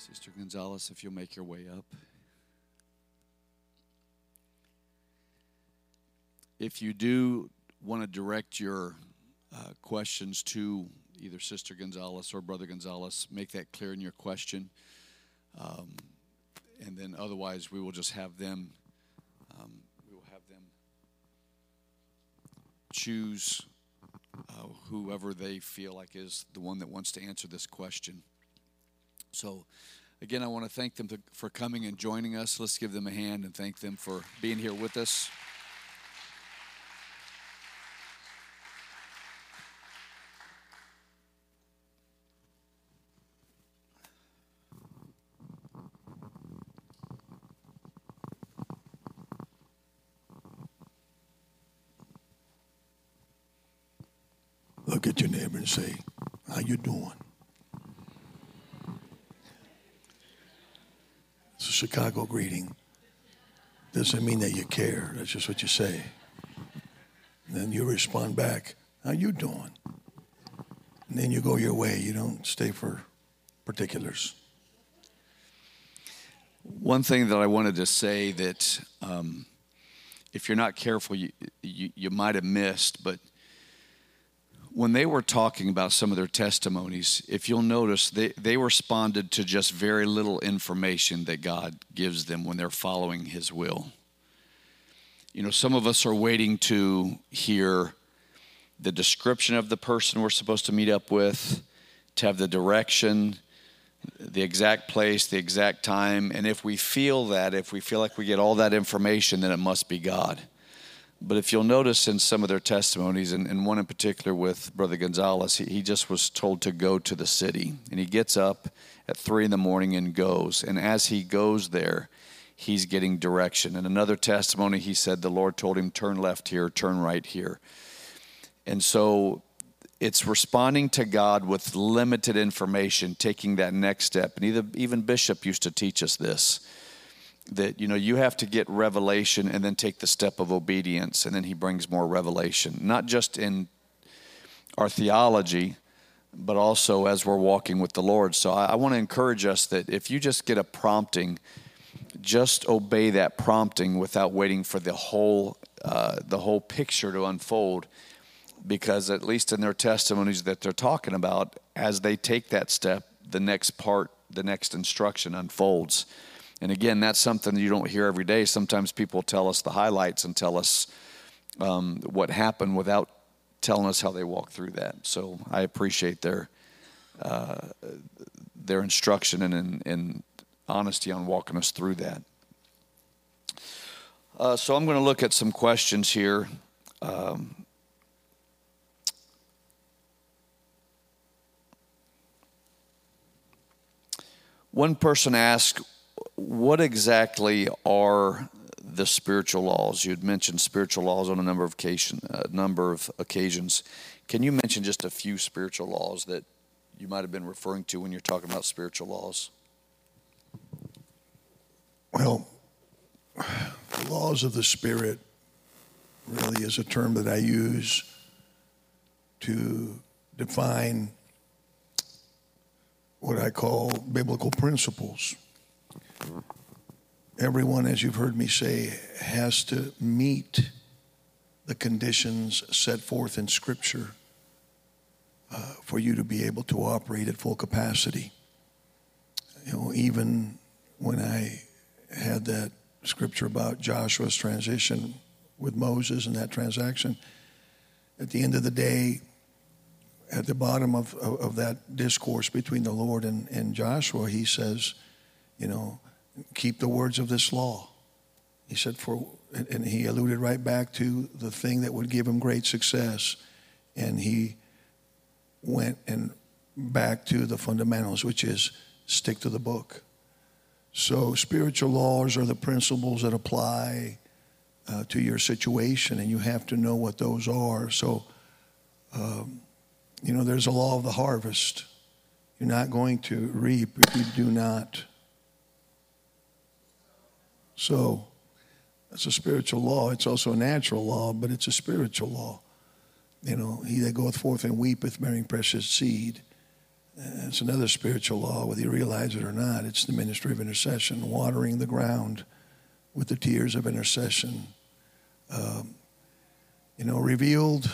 Sister Gonzalez, if you'll make your way up. If you do want to direct your questions to either Sister Gonzalez or Brother Gonzalez, make that clear in your question. And then otherwise, we will just have them, choose whoever they feel like is the one that wants to answer this question. So, again, I want to thank them for coming and joining us. Let's give them a hand and thank them for being here with us. Look at your neighbor and say, "How you doing?" It's a Chicago greeting. Doesn't mean that you care. That's just what you say. And then you respond back, "How you doing?" And then you go your way. You don't stay for particulars. One thing that I wanted to say that if you're not careful, you might have missed, but when they were talking about some of their testimonies, if you'll notice, they responded to just very little information that God gives them when they're following His will. You know, some of us are waiting to hear the description of the person we're supposed to meet up with, to have the direction, the exact place, the exact time. And if we feel like we get all that information, then it must be God. But if you'll notice in some of their testimonies, and one in particular with Brother Gonzalez, he just was told to go to the city. And he gets up at 3 a.m. and goes. And as he goes there, he's getting direction. In another testimony, he said the Lord told him, turn left here, turn right here. And so it's responding to God with limited information, taking that next step. And even Bishop used to teach us this, that, you know, you have to get revelation and then take the step of obedience, and then He brings more revelation, not just in our theology, but also as we're walking with the Lord. So I want to encourage us that if you just get a prompting, just obey that prompting without waiting for the whole picture to unfold, because at least in their testimonies that they're talking about, as they take that step, the next instruction unfolds. And again, that's something you don't hear every day. Sometimes people tell us the highlights and tell us what happened without telling us how they walked through that. So I appreciate their instruction and honesty on walking us through that. So I'm going to look at some questions here. One person asked, what exactly are the spiritual laws? You had mentioned spiritual laws on a number of occasions. Can you mention just a few spiritual laws that you might have been referring to when you're talking about spiritual laws? Well, the laws of the Spirit really is a term that I use to define what I call biblical principles. Everyone, as you've heard me say, has to meet the conditions set forth in Scripture for you to be able to operate at full capacity. You know, even when I had that scripture about Joshua's transition with Moses and that transaction, at the end of the day, at the bottom of that discourse between the Lord and Joshua, he says, you know, keep the words of this law. He said, and he alluded right back to the thing that would give him great success. And he went and back to the fundamentals, which is stick to the book. So spiritual laws are the principles that apply to your situation, and you have to know what those are. So, you know, there's a law of the harvest. You're not going to reap if you do not. So that's a spiritual law. It's also a natural law, but it's a spiritual law. You know, he that goeth forth and weepeth bearing precious seed. It's another spiritual law, whether you realize it or not. It's the ministry of intercession, watering the ground with the tears of intercession. Revealed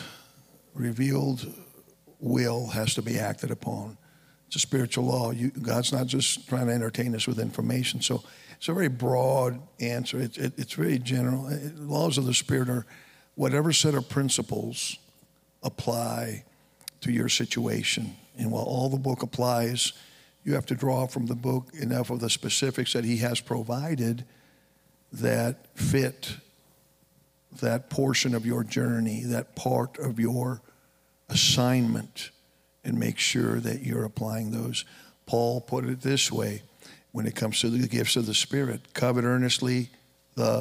will has to be acted upon. It's a spiritual law. God's not just trying to entertain us with information. So it's a very broad answer. It's very general. Laws of the Spirit are whatever set of principles apply to your situation. And while all the book applies, you have to draw from the book enough of the specifics that he has provided that fit that portion of your journey, that part of your assignment, and make sure that you're applying those. Paul put it this way when it comes to the gifts of the Spirit: covet earnestly the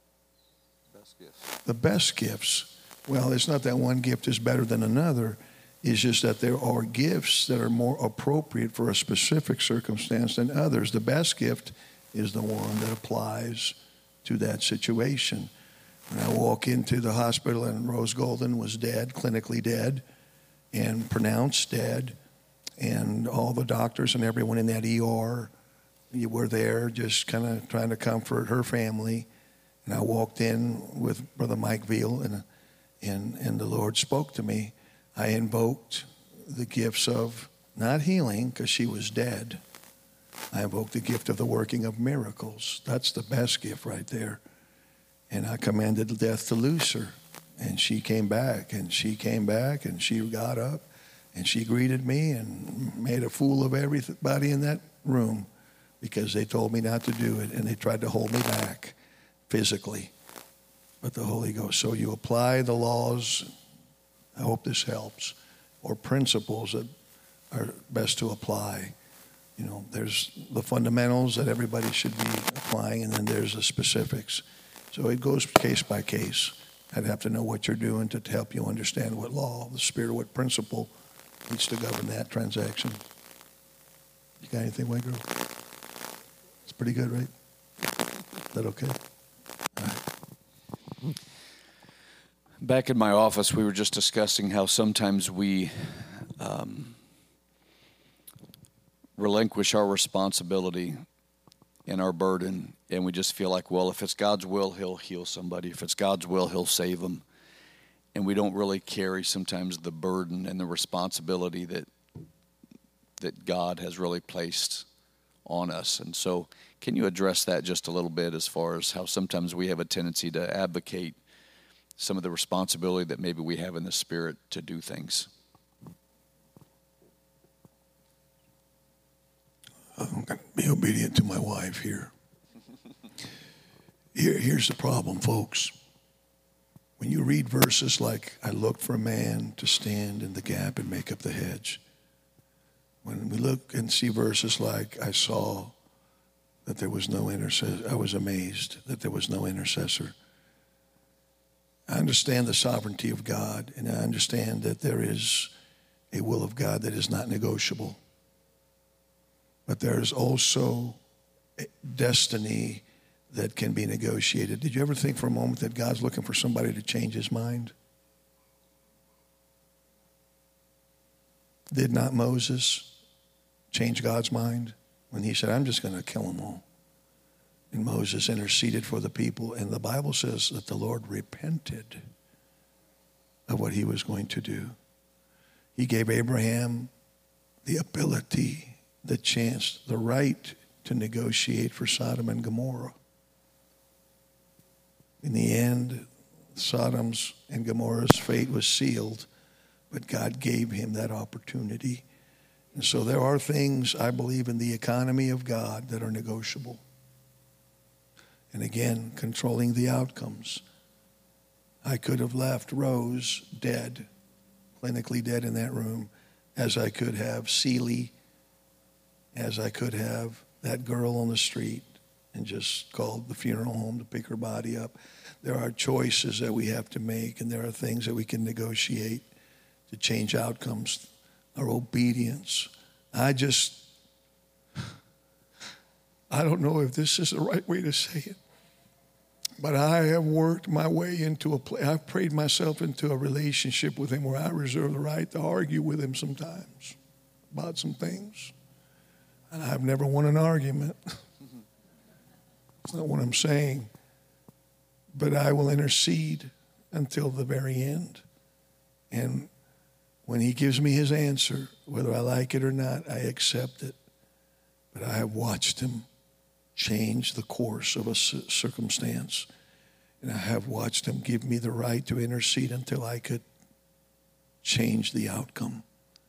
best gifts. Well, it's not that one gift is better than another. It's just that there are gifts that are more appropriate for a specific circumstance than others. The best gift is the one that applies to that situation. When I walk into the hospital and Rose Golden was dead, clinically dead, and pronounced dead, and all the doctors and everyone in that ER, you were there just kind of trying to comfort her family. And I walked in with Brother Mike Veal, and the Lord spoke to me. I invoked the gifts of not healing, because she was dead. I invoked the gift of the working of miracles. That's the best gift right there. And I commanded death to loose her. And she came back, and she got up, and she greeted me and made a fool of everybody in that room because they told me not to do it, and they tried to hold me back physically. But the Holy Ghost. So you apply the laws, I hope this helps, or principles that are best to apply. There's the fundamentals that everybody should be applying, and then there's the specifics. So it goes case by case. I'd have to know what you're doing to help you understand what law, the Spirit, what principle needs to govern that transaction. You got anything, white girl? It's pretty good, right? Is that okay? All right. Back in my office, we were just discussing how sometimes we relinquish our responsibility and our burden, and we just feel like, well, if it's God's will, he'll heal somebody. If it's God's will, he'll save them. And we don't really carry sometimes the burden and the responsibility that God has really placed on us. And so can you address that just a little bit as far as how sometimes we have a tendency to abdicate some of the responsibility that maybe we have in the Spirit to do things? I'm going to be obedient to my wife here. Here's the problem, folks. When you read verses like, I looked for a man to stand in the gap and make up the hedge. When we look and see verses like, I saw that there was no intercessor. I was amazed that there was no intercessor. I understand the sovereignty of God, and I understand that there is a will of God that is not negotiable. But there is also destiny that can be negotiated. Did you ever think for a moment that God's looking for somebody to change his mind? Did not Moses change God's mind when he said, I'm just going to kill them all? And Moses interceded for the people, and the Bible says that the Lord repented of what he was going to do. He gave Abraham the ability, the chance, the right to negotiate for Sodom and Gomorrah. In the end, Sodom's and Gomorrah's fate was sealed, but God gave him that opportunity. And so there are things, I believe, in the economy of God that are negotiable. And again, controlling the outcomes. I could have left Rose dead, clinically dead in that room, as I could have Celie, as I could have that girl on the street, and just called the funeral home to pick her body up. There are choices that we have to make, and there are things that we can negotiate to change outcomes. Our obedience. I don't know if this is the right way to say it, but I have worked my way into I've prayed myself into a relationship with him where I reserve the right to argue with him sometimes. about some things. And I've never won an argument. That's not what I'm saying. But I will intercede until the very end. And when he gives me his answer, whether I like it or not, I accept it. But I have watched him change the course of a circumstance. And I have watched him give me the right to intercede until I could change the outcome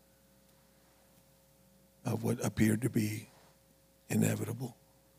of what appeared to be inevitable.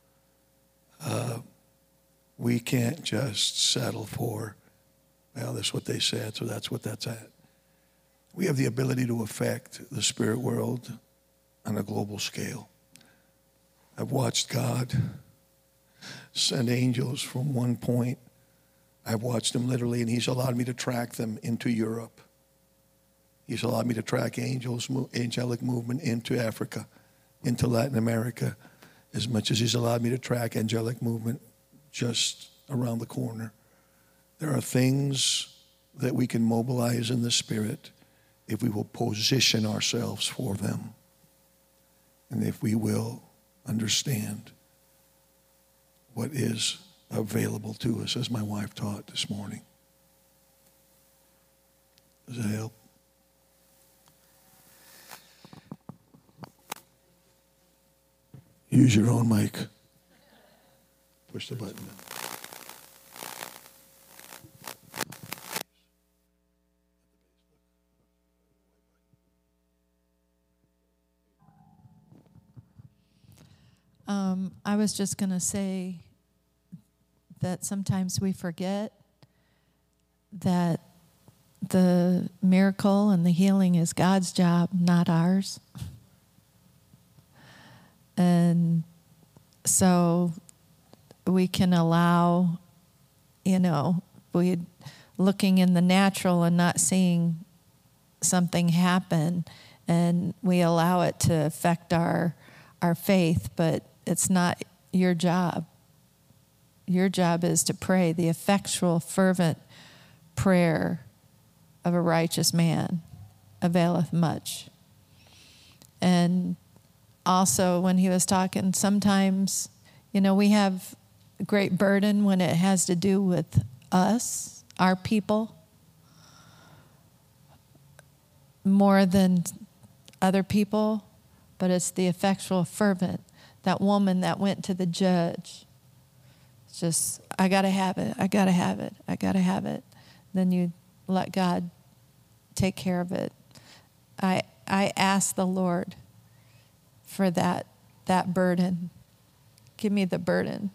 We can't just settle for, well, that's what they said, so that's what that's at. We have the ability to affect the spirit world on a global scale. I've watched God send angels from one point. I've watched them literally, and he's allowed me to track them into Europe. He's allowed me to track angelic movement into Africa, into Latin America, as much as he's allowed me to track angelic movement just around the corner. There are things that we can mobilize in the spirit if we will position ourselves for them, and if we will understand what is available to us, as my wife taught this morning. Does that help? Use your own mic. Push the button. I was just going to say that sometimes we forget that the miracle and the healing is God's job, not ours. And so we can allow, we looking in the natural and not seeing something happen, and we allow it to affect our faith, but it's not your job. Your job is to pray the effectual, fervent prayer of a righteous man availeth much. And also, when he was talking, sometimes, we have a great burden when it has to do with us, our people, more than other people, but it's the effectual, fervent. That woman that went to the judge, it's just, I got to have it, I got to have it, I got to have it. Then you let God take care of it. I ask the Lord for that burden. Give me the burden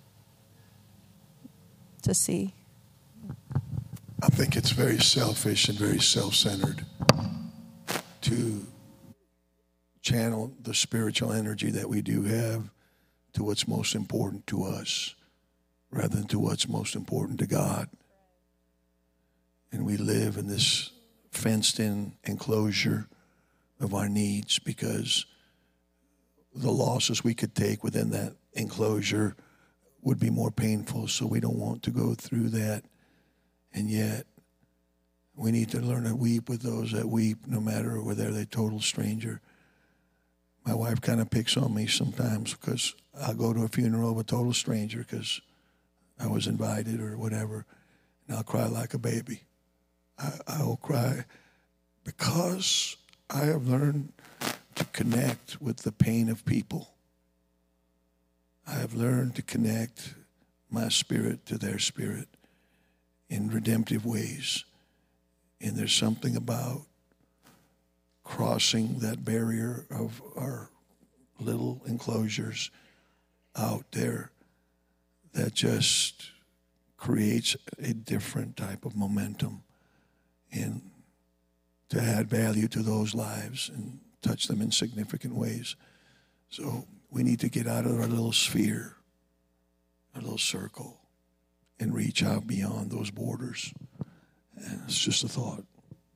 to see. I think it's very selfish and very self-centered to channel the spiritual energy that we do have to what's most important to us rather than to what's most important to God. And we live in this fenced-in enclosure of our needs because the losses we could take within that enclosure would be more painful, so we don't want to go through that. And yet, we need to learn to weep with those that weep, no matter whether they're a total stranger. My wife kind of picks on me sometimes because I'll go to a funeral of a total stranger because I was invited or whatever, and I'll cry like a baby. I'll cry because I have learned to connect with the pain of people. I have learned to connect my spirit to their spirit in redemptive ways. And there's something about crossing that barrier of our little enclosures out there that just creates a different type of momentum and to add value to those lives and touch them in significant ways. So we need to get out of our little sphere, our little circle, and reach out beyond those borders. And it's just a thought.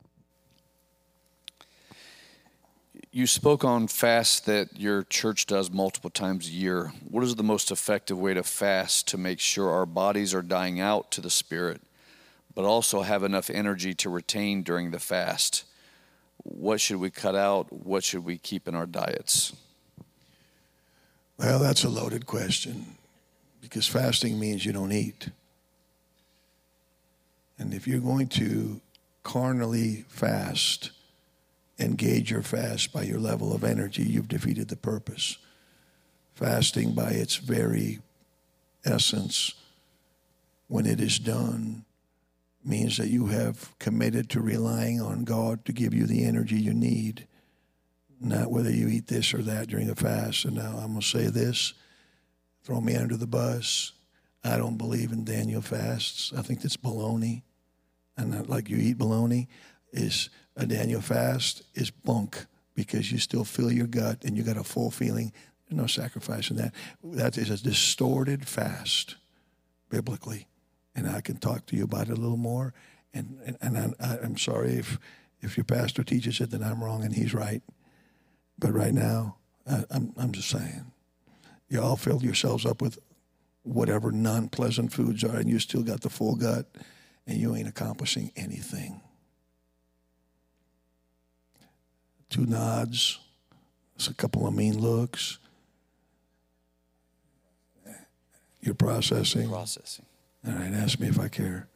You spoke on fast that your church does multiple times a year. What is the most effective way to fast to make sure our bodies are dying out to the Spirit, but also have enough energy to retain during the fast? what should we cut out? What should we keep in our diets? Well, that's a loaded question because fasting means you don't eat. And if you're going to carnally fast and gauge your fast by your level of energy, you've defeated the purpose. Fasting by its very essence, when it is done, means that you have committed to relying on God to give you the energy you need, not whether you eat this or that during a fast. And now I'm going to say this, throw me under the bus. I don't believe in Daniel fasts. I think that's baloney. And not like you eat baloney. Is a Daniel fast is bunk because you still feel your gut and you got a full feeling. There's no sacrifice in that. That is a distorted fast biblically. And I can talk to you about it a little more. And I'm sorry if your pastor teaches it, then I'm wrong and he's right. But right now, I'm just saying, you all filled yourselves up with whatever non-pleasant foods are, and you still got the full gut, and you ain't accomplishing anything. 2 nods, it's a couple of mean looks. You're processing. Processing. All right, ask me if I care.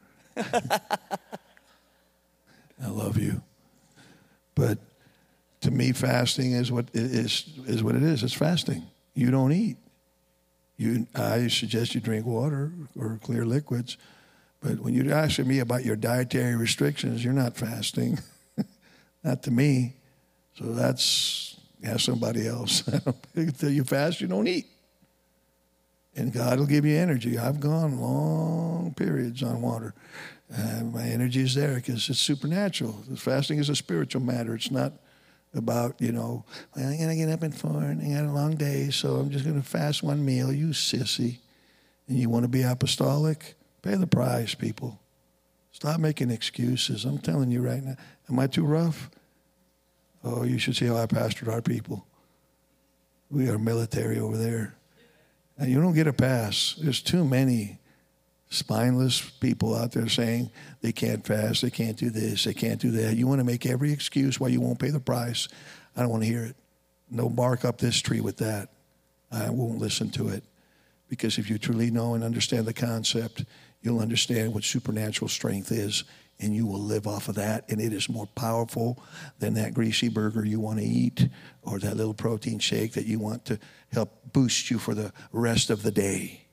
I love you. But to me, fasting is what it is. It's fasting. You don't eat. I suggest you drink water or clear liquids. But when you're asking me about your dietary restrictions, you're not fasting. Not to me. So ask somebody else. Until you fast, you don't eat. And God will give you energy. I've gone long periods on water. My energy is there because it's supernatural. Fasting is a spiritual matter. It's not about, I'm going to get up at 4 and I got a long day, so I'm just going to fast one meal. You sissy. And you want to be apostolic? Pay the price, people. Stop making excuses. I'm telling you right now. Am I too rough? Oh, you should see how I pastored our people. We are military over there. And you don't get a pass. There's too many spineless people out there saying they can't fast, they can't do this, they can't do that. You want to make every excuse why you won't pay the price. I don't want to hear it. No, bark up this tree with that. I won't listen to it. Because if you truly know and understand the concept, you'll understand what supernatural strength is, and you will live off of that, and it is more powerful than that greasy burger you want to eat or that little protein shake that you want to help boost you for the rest of the day.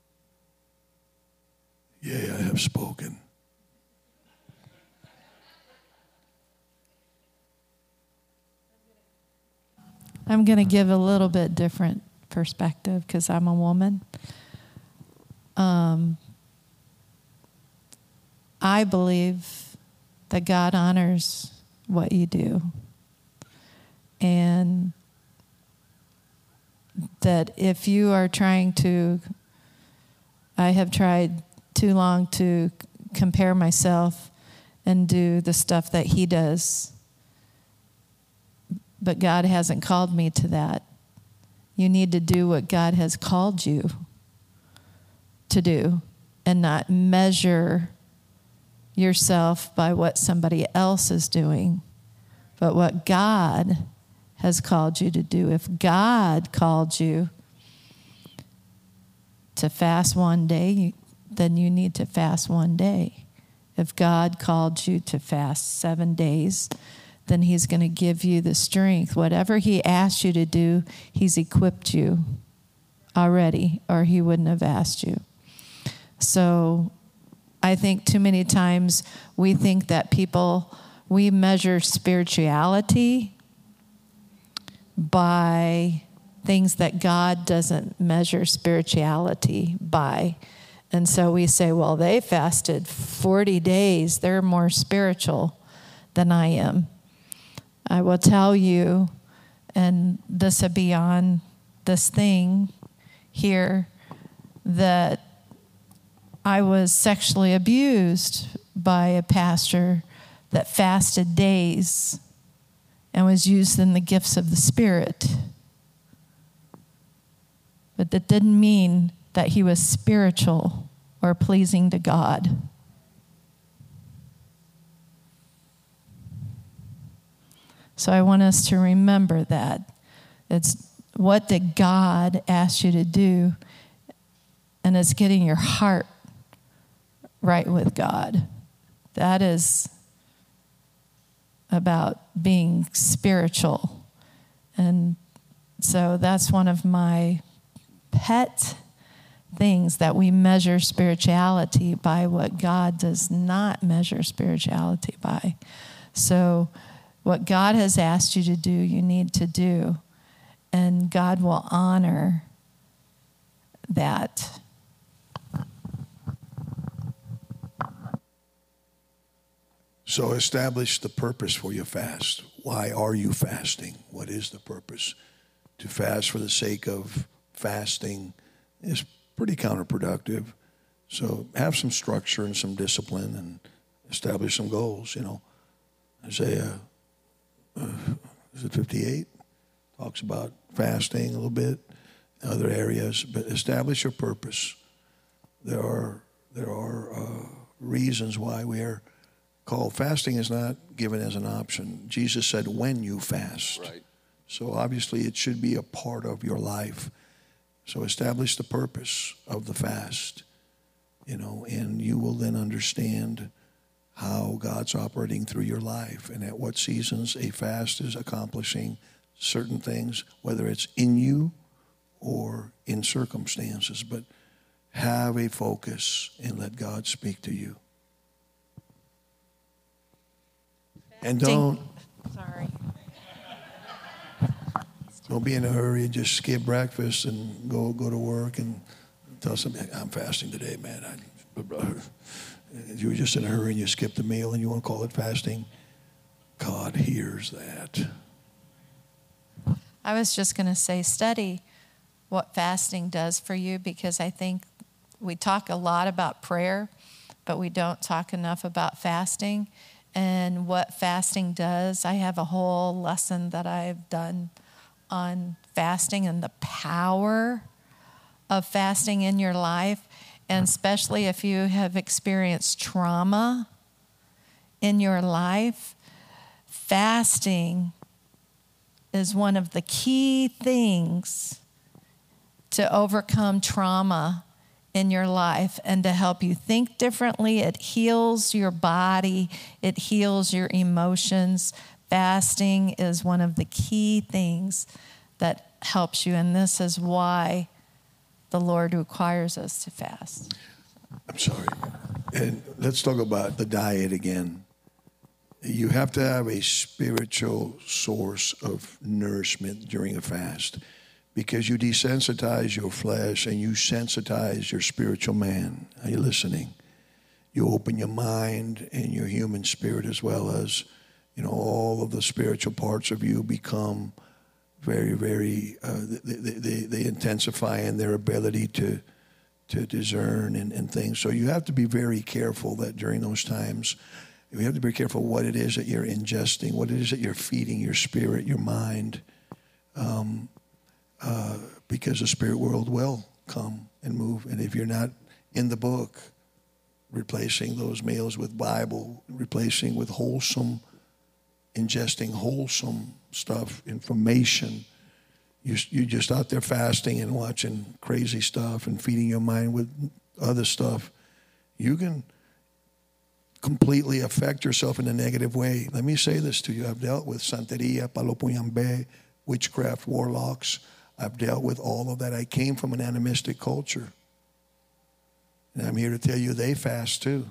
Yeah, I have spoken. I'm going to give a little bit different perspective because I'm a woman. I believe that God honors what you do. And that if you are trying to, I have tried too long to compare myself and do the stuff that he does. But God hasn't called me to that. You need to do what God has called you to do and not measure yourself by what somebody else is doing, but what God has called you to do. If God called you to fast one day, then you need to fast one day. If God called you to fast 7 days, then he's going to give you the strength. Whatever he asked you to do, he's equipped you already, or he wouldn't have asked you. So I think too many times we think that we measure spirituality by things that God doesn't measure spirituality by. And so we say, well, they fasted 40 days. They're more spiritual than I am. I will tell you, and this will be on this thing here, that I was sexually abused by a pastor that fasted days and was used in the gifts of the Spirit. But that didn't mean that he was spiritual or pleasing to God. So I want us to remember that. It's what did God ask you to do, and it's getting your heart right with God. That is about being spiritual. And so that's one of my pet things, that we measure spirituality by what God does not measure spirituality by. So what God has asked you to do, you need to do. And God will honor that. So establish the purpose for your fast. Why are you fasting? What is the purpose? To fast for the sake of fasting is pretty counterproductive. So have some structure and some discipline and establish some goals. Isaiah, is it 58? Talks about fasting a little bit, other areas, but establish your purpose. There are reasons why we are called. Fasting is not given as an option. Jesus said, when you fast. Right. So obviously it should be a part of your life. So establish the purpose of the fast, and you will then understand how God's operating through your life and at what seasons a fast is accomplishing certain things, whether it's in you or in circumstances. But have a focus and let God speak to you. And don't be in a hurry and just skip breakfast and go to work and tell somebody, I'm fasting today, man. You were just in a hurry and you skipped the meal and you want to call it fasting. God hears that. I was just going to say, study what fasting does for you, because I think we talk a lot about prayer, but we don't talk enough about fasting and what fasting does. I have a whole lesson that I've done on fasting and the power of fasting in your life, and especially if you have experienced trauma in your life. Fasting is one of the key things to overcome trauma in your life and to help you think differently. It heals your body. It heals your emotions. Fasting is one of the key things that helps you, and this is why the Lord requires us to fast. I'm sorry. And let's talk about the diet again. You have to have a spiritual source of nourishment during a fast, because you desensitize your flesh and you sensitize your spiritual man. Are you listening? You open your mind and your human spirit, as well as, all of the spiritual parts of you become very, very, they intensify in their ability to discern and things. So you have to be very careful that during those times, you have to be careful what it is that you're ingesting, what it is that you're feeding your spirit, your mind, because the spirit world will come and move. And if you're not in the book, replacing those meals with Bible, replacing with ingesting wholesome stuff, information, you're just out there fasting and watching crazy stuff and feeding your mind with other stuff, you can completely affect yourself in a negative way. Let me say this to you. I've dealt with Santeria, Palopuyambe, witchcraft, warlocks. I've dealt with all of that. I came from an animistic culture. And I'm here to tell you they fast too.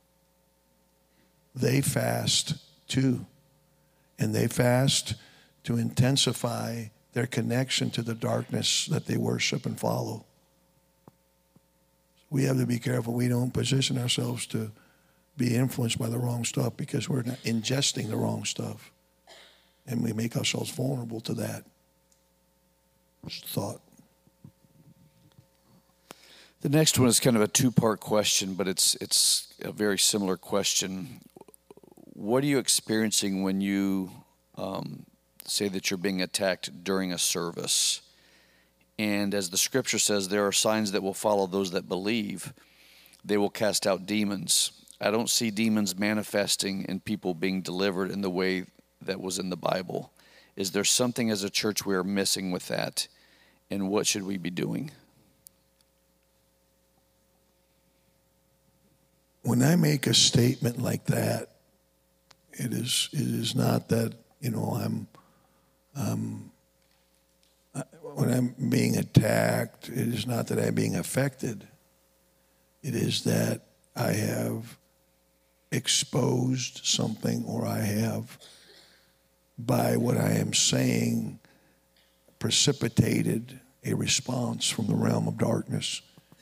They fast too. And they fast to intensify their connection to the darkness that they worship and follow. We have to be careful we don't position ourselves to be influenced by the wrong stuff, because we're not ingesting the wrong stuff. And we make ourselves vulnerable to that. Just thought. The next one is kind of a two-part question, but it's a very similar question. What are you experiencing when you say that you're being attacked during a service? And as the scripture says, there are signs that will follow those that believe. They will cast out demons. I don't see demons manifesting and people being delivered in the way that was in the Bible. Is there something as a church we are missing with that? And what should we be doing? When I make a statement like that, it is not that, when I'm being attacked, it is not that I'm being affected. It is that I have exposed something, or I have, by what I am saying, precipitated a response from the realm of darkness.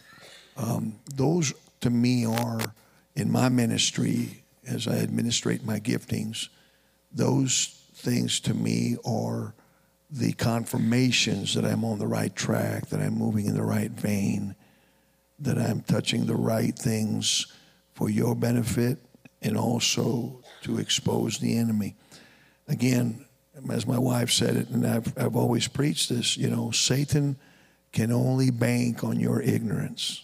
Those, to me, are, in my ministry, as I administrate my giftings, those things to me are the confirmations that I'm on the right track, that I'm moving in the right vein, that I'm touching the right things for your benefit and also to expose the enemy. Again, as my wife said it, and I've always preached this, Satan can only bank on your ignorance.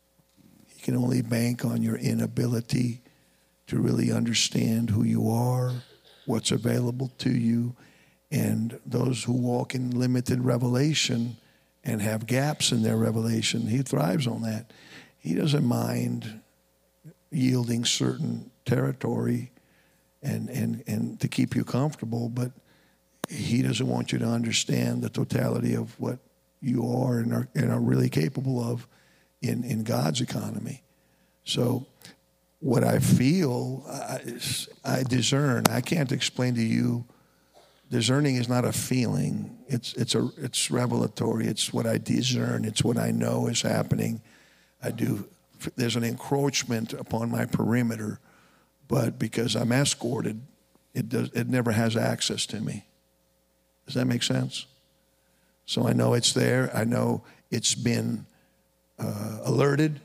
He can only bank on your inability to really understand who you are, what's available to you. And those who walk in limited revelation and have gaps in their revelation, he thrives on that. He doesn't mind yielding certain territory and to keep you comfortable, but he doesn't want you to understand the totality of what you are and are really capable of in God's economy. So what I feel, I discern. I can't explain to you. Discerning is not a feeling. It's revelatory. It's what I discern. It's what I know is happening. There's an encroachment upon my perimeter, but because I'm escorted, it never has access to me. Does that make sense? So I know it's there. I know it's been alerted,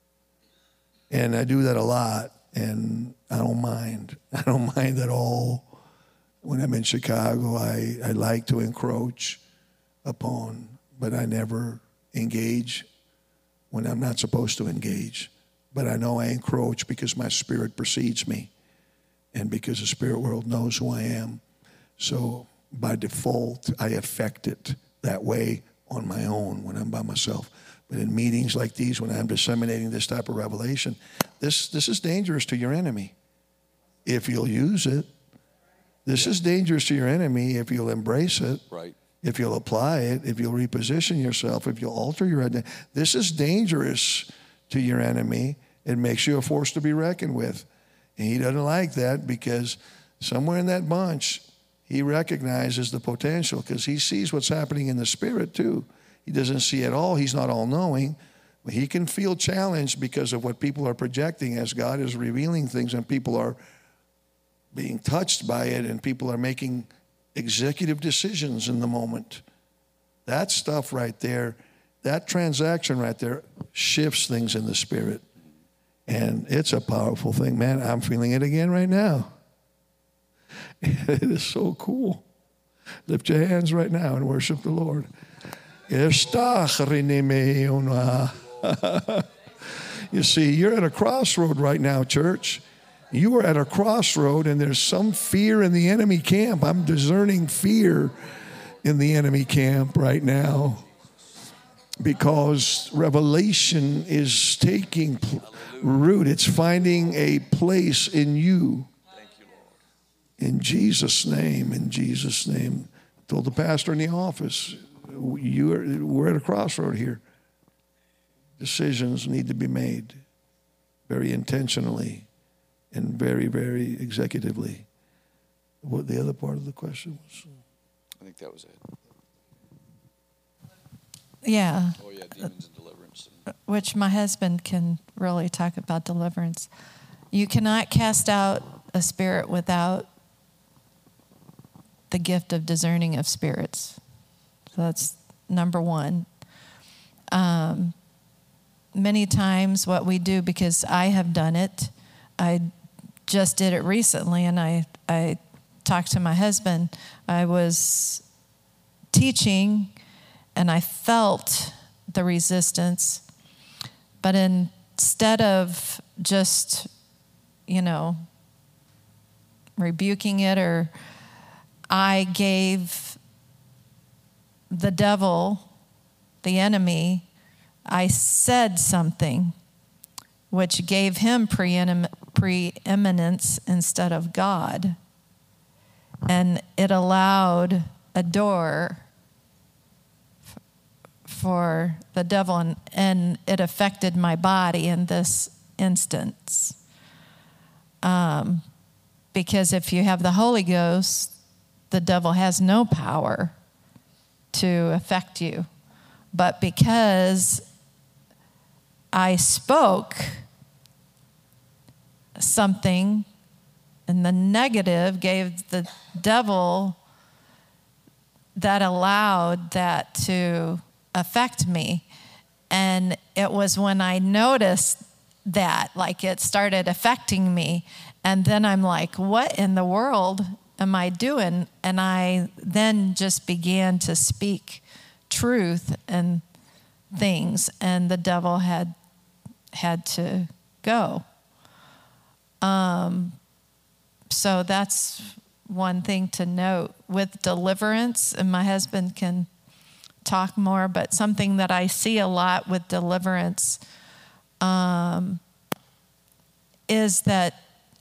and I do that a lot, and I don't mind. I don't mind at all. When I'm in Chicago, I like to encroach upon, but I never engage when I'm not supposed to engage. But I know I encroach because my spirit precedes me and because the spirit world knows who I am. So by default, I affect it that way on my own when I'm by myself. But in meetings like these, when I'm disseminating this type of revelation, this is dangerous to your enemy if you'll use it. This is dangerous to your enemy if you'll embrace it, right? If you'll apply it, if you'll reposition yourself, if you'll alter your identity. This is dangerous to your enemy. It makes you a force to be reckoned with. And he doesn't like that because somewhere in that bunch, he recognizes the potential because he sees what's happening in the spirit too. He doesn't see it all. He's not all-knowing. He can feel challenged because of what people are projecting as God is revealing things and people are being touched by it and people are making executive decisions in the moment. That stuff right there, that transaction right there shifts things in the spirit. And it's a powerful thing. Man, I'm feeling it again right now. It is so cool. Lift your hands right now and worship the Lord. You see, you're at a crossroad right now, church. You are at a crossroad, and there's some fear in the enemy camp. I'm discerning fear in the enemy camp right now because revelation is taking root. It's finding a place in you. In Jesus' name, in Jesus' name. I told the pastor in the office, we're at a crossroad here. Decisions need to be made very intentionally and very, very executively. What the other part of the question was? I think that was it. Yeah. Oh, yeah, demons and deliverance. Which my husband can really talk about deliverance. You cannot cast out a spirit without the gift of discerning of spirits. So that's number one. Many times what we do, because I have done it, I just did it recently, and I talked to my husband. I was teaching, and I felt the resistance. But instead of just, rebuking it or I gave the devil, the enemy, I said something which gave him preeminence instead of God. And it allowed a door for the devil, and it affected my body in this instance. Because if you have the Holy Ghost, the devil has no power to affect you. But because I spoke something, and the negative gave the devil, that allowed that to affect me. And it was when I noticed that, like, it started affecting me. And then I'm like, what in the world am I doing? And I then just began to speak truth and things, and the devil had to go. So that's one thing to note with deliverance, and my husband can talk more, but something that I see a lot with deliverance is that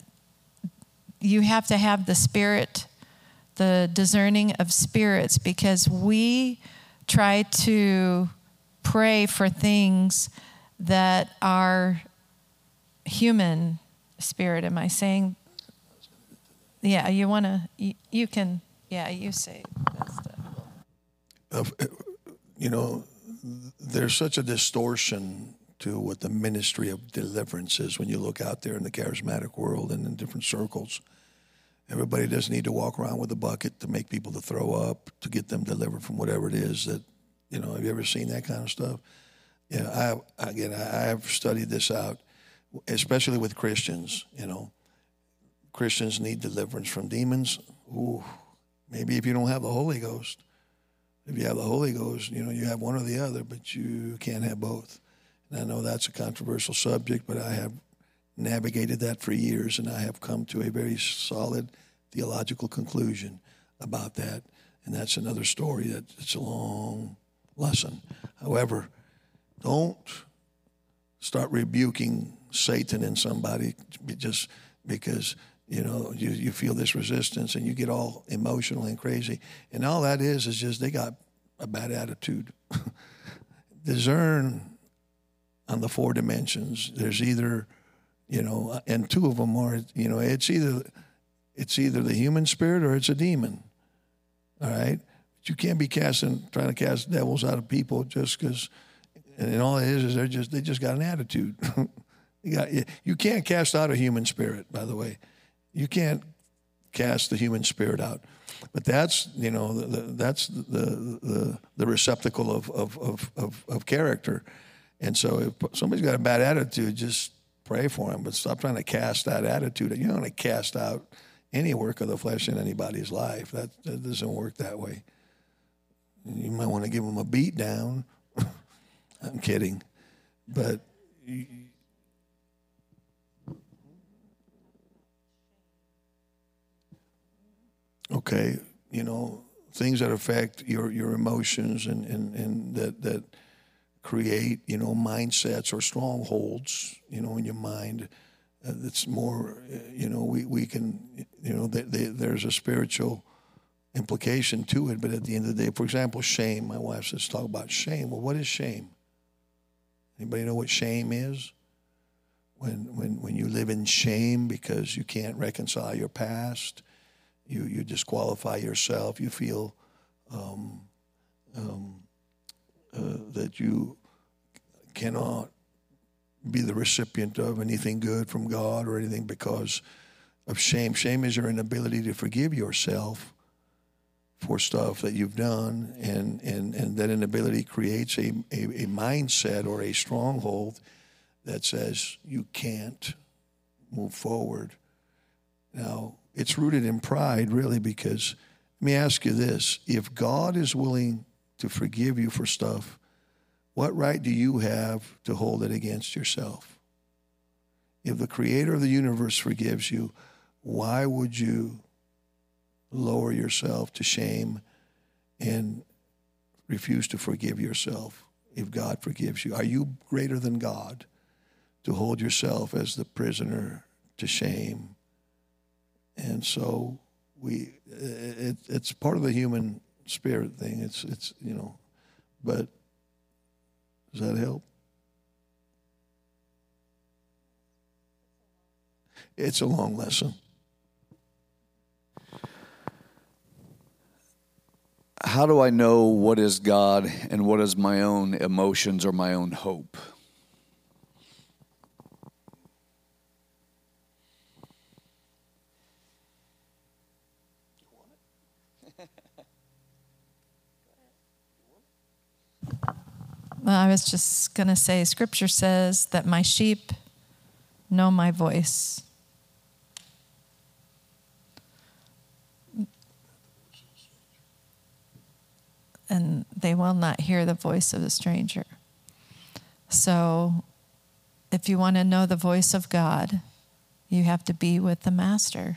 you have to have the spirit, the discerning of spirits, because we try to pray for things that are human spirit. Am I saying? Yeah, you want to, you can, yeah, you say that stuff. You know, there's such a distortion to what the ministry of deliverance is when you look out there in the charismatic world and in different circles. Everybody doesn't need to walk around with a bucket to make people to throw up, to get them delivered from whatever it is that, you know, have you ever seen that kind of stuff? Yeah, I have studied this out, especially with Christians, you know. Christians need deliverance from demons. Ooh, maybe if you don't have the Holy Ghost. If you have the Holy Ghost, you know, you have one or the other, but you can't have both. And I know that's a controversial subject, but I have navigated that for years, and I have come to a very solid theological conclusion about that. And that's another story. It's a long lesson. However, don't start rebuking Satan in somebody just because, you know, you feel this resistance and you get all emotional and crazy. And all that is just they got a bad attitude. Discern on the four dimensions. There's either, you know, and two of them are, you know, it's either the human spirit or it's a demon. All right? But you can't be trying to cast devils out of people just because, and all it is they just got an attitude. You can't cast out a human spirit, by the way. You can't cast the human spirit out. But that's, you know, that's the receptacle of character. And so if somebody's got a bad attitude, just pray for them, but stop trying to cast that attitude. You're not going to cast out any work of the flesh in anybody's life. That doesn't work that way. You might want to give them a beat down. I'm kidding. But okay, you know, things that affect your emotions and that create, you know, mindsets or strongholds, you know, in your mind. That's more, you know, we can, you know, there's a spiritual implication to it, but at the end of the day, for example, shame. My wife says, talk about shame. Well, what is shame? Anybody know what shame is? When you live in shame because you can't reconcile your past, you disqualify yourself, you feel that you cannot be the recipient of anything good from God or anything because of shame. Shame is your inability to forgive yourself for stuff that you've done, and that inability creates a mindset or a stronghold that says you can't move forward. Now, it's rooted in pride, really, because let me ask you this. If God is willing to forgive you for stuff, what right do you have to hold it against yourself? If the creator of the universe forgives you, why would you lower yourself to shame and refuse to forgive yourself if God forgives you? Are you greater than God to hold yourself as the prisoner to shame? And so it's part of the human spirit thing. It's but does that help? It's a long lesson. How do I know what is God and what is my own emotions or my own hope? Well, I was just going to say, Scripture says that my sheep know my voice. And they will not hear the voice of the stranger. So if you want to know the voice of God, you have to be with the Master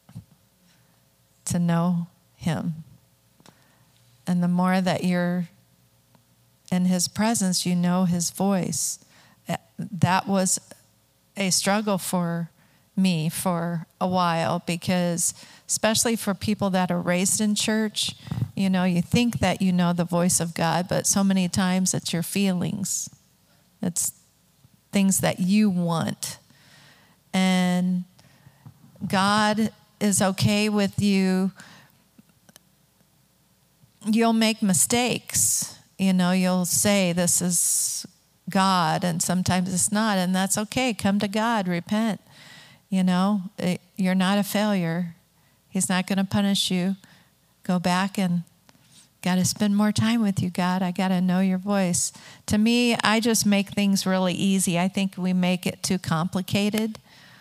to know him. And the more that you're in his presence, you know his voice. That was a struggle for me for a while, because especially for people that are raised in church, you think that you know the voice of God, but so many times it's your feelings. It's things that you want. And God is okay with you. You'll make mistakes. You'll say this is God, and sometimes it's not, and that's okay. Come to God, repent. You're not a failure. He's not going to punish you. Go back and got to spend more time with you, God. I got to know your voice. To me, I just make things really easy. I think we make it too complicated.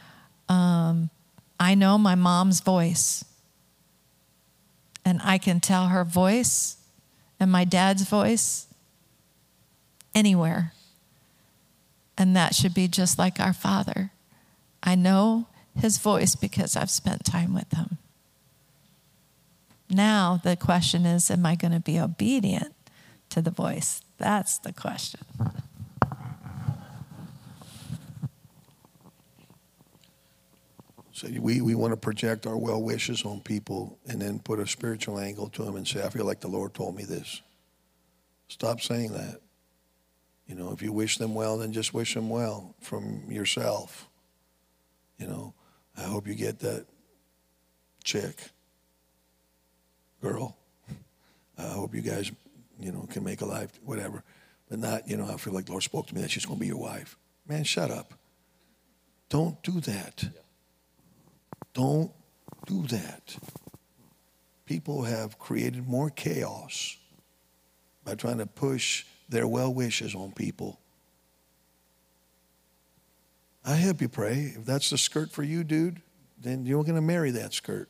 I know my mom's voice, and I can tell her voice and my dad's voice anywhere. And that should be just like our Father. I know his voice because I've spent time with him. Now the question is, am I going to be obedient to the voice? That's the question. So we want to project our well wishes on people and then put a spiritual angle to them and say, I feel like the Lord told me this. Stop saying that. If you wish them well, then just wish them well from yourself. I hope you get that chick, girl. I hope you guys, can make a life, whatever. But not, I feel like the Lord spoke to me that she's going to be your wife. Man, shut up. Don't do that. Don't do that. People have created more chaos by trying to push their well wishes on people. I help you pray. If that's the skirt for you, dude, then you're going to marry that skirt.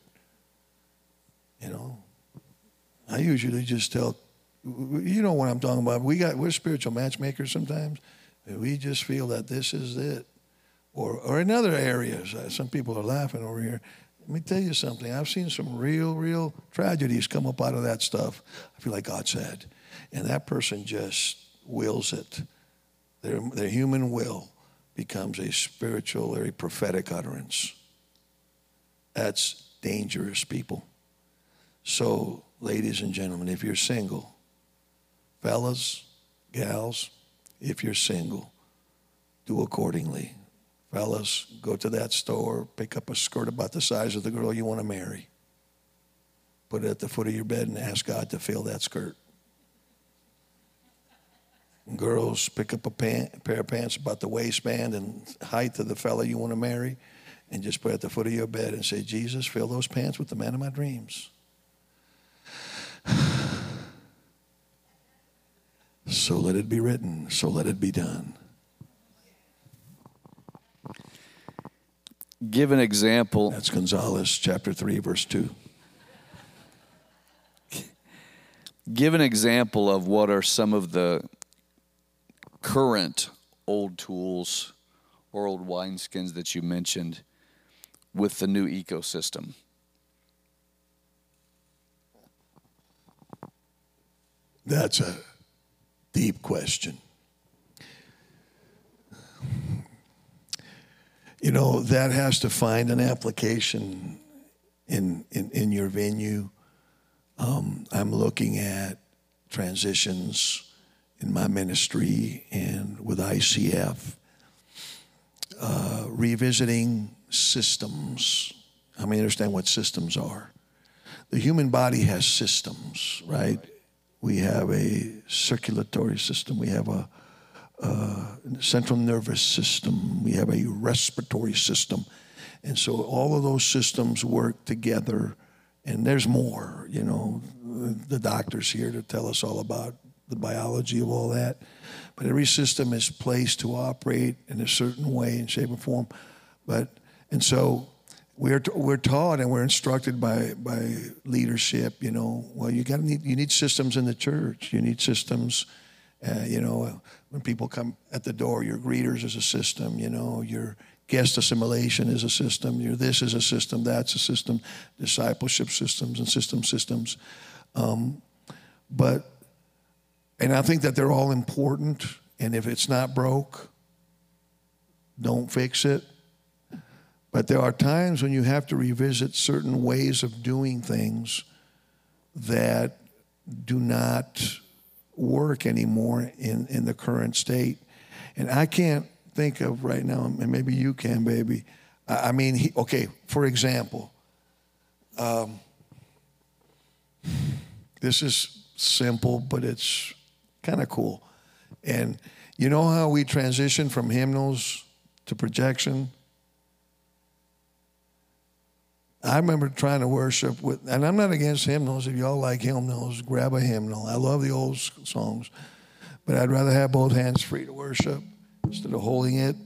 I usually just tell, what I'm talking about. We're spiritual matchmakers sometimes. We just feel that this is it. Or in other areas, some people are laughing over here. Let me tell you something. I've seen some real tragedies come up out of that stuff. I feel like God said. And that person just wills it. Their human will becomes a spiritual or a prophetic utterance. That's dangerous, people. So, ladies and gentlemen, if you're single, fellas, gals, if you're single, do accordingly. Fellas, go to that store, pick up a skirt about the size of the girl you want to marry. Put it at the foot of your bed and ask God to fill that skirt. And girls, pick up a pair of pants about the waistband and height of the fella you want to marry, and just put it at the foot of your bed and say, Jesus, fill those pants with the man of my dreams. So let it be written, so let it be done. Give an example. That's Gonzalez, chapter 3, verse 2. Give an example of what are some of the current old tools or old wineskins that you mentioned with the new ecosystem. That's a deep question. You know, that has to find an application in your venue. I'm looking at transitions in my ministry and with ICF, revisiting systems. I mean, understand what systems are. The human body has systems, right? We have a circulatory system. We have a central nervous system. We have a respiratory system. And so all of those systems work together. And there's more, you know. The doctor's here to tell us all about the biology of all that. But every system is placed to operate in a certain way, in shape, or form. And so we're taught and we're instructed by leadership, you know, well, you need systems in the church. You need systems, you know, when people come at the door, your greeters is a system, you know, your guest assimilation is a system, your this is a system, that's a system, discipleship systems and systems. And I think that they're all important, and if it's not broke, don't fix it. But there are times when you have to revisit certain ways of doing things that do not work anymore in the current state. And I can't think of right now, and maybe you can, baby. I mean, okay, for example, this is simple, but it's kind of cool. And you know how we transition from hymnals to projection? I remember trying to worship with, and I'm not against hymnals. If y'all like hymnals, grab a hymnal. I love the old songs, but I'd rather have both hands free to worship instead of holding it,